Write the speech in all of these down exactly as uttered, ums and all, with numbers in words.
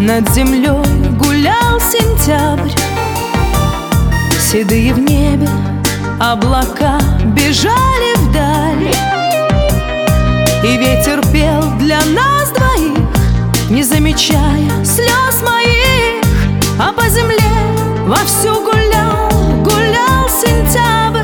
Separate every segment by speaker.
Speaker 1: Над землей гулял сентябрь, седые в небе облака бежали вдаль, и ветер пел для нас двоих, не замечая слез моих. А по земле вовсю гулял, гулял сентябрь,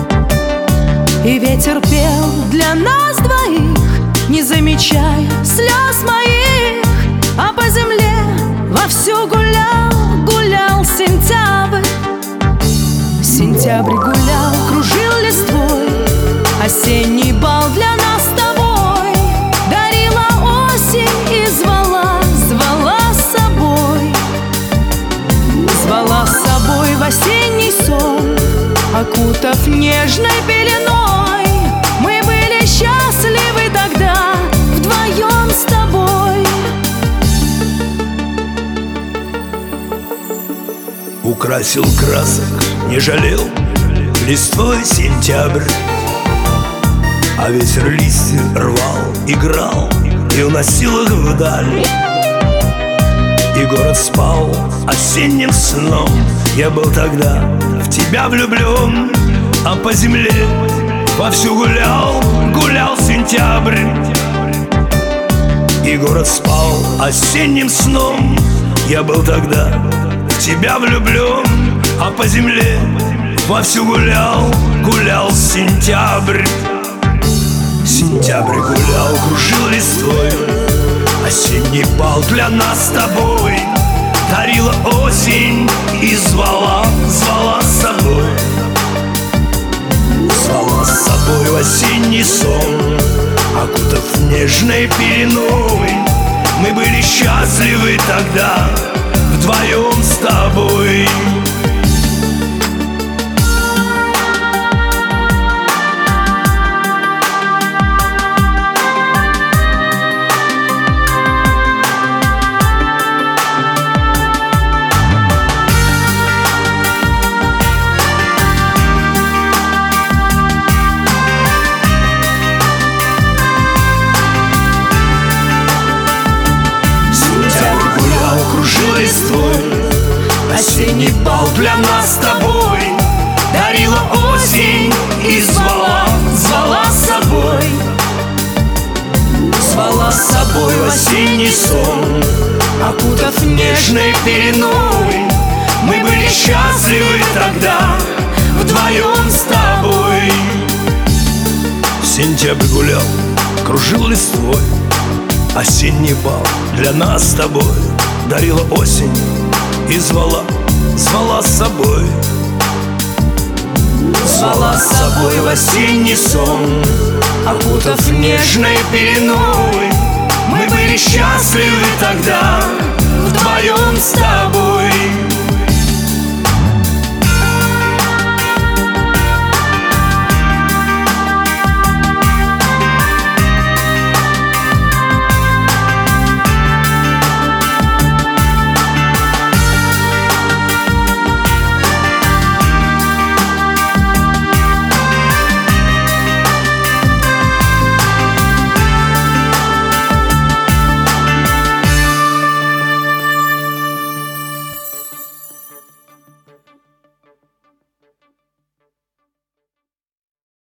Speaker 1: и ветер пел для нас двоих, не замечая слез моих. А по земле вовсю гулял, гулял сентябрь. Сентябрь гулял, кружил листвой, осенний бал для нас с тобой дарила осень и звала, звала с собой. Звала с собой в осенний сон, окутав нежной пеленой. Мы были счастливы тогда вдвоем с тобой.
Speaker 2: Украсил красок, не жалел листвой сентябрь, а ветер листья рвал, играл и уносил их вдаль. И город спал осенним сном. Я был тогда в тебя влюблен, а по земле вовсю гулял, гулял сентябрь. И город спал осенним сном. Я был тогда в тебя влюблен, а по земле вовсю гулял, гулял сентябрь. Сентябрь гулял, кружил листвой, осенний бал для нас с тобой дарила осень и звала, звала с собой. Звала с собой в осенний сон, окутав нежной пеленой. Мы были счастливы тогда вдвоем с тобой. Осенний бал для нас с тобой дарила осень и звала, звала с собой. Звала с собой в осенний сон, окутав нежной пеленой. Мы были счастливы тогда вдвоем с тобой. Сентябрь гулял, кружил листвой, осенний бал для нас с тобой дарила осень и звала, звала с собой. Звала с собой в осенний сон, окутав нежной пеленой. Мы были счастливы тогда вдвоем с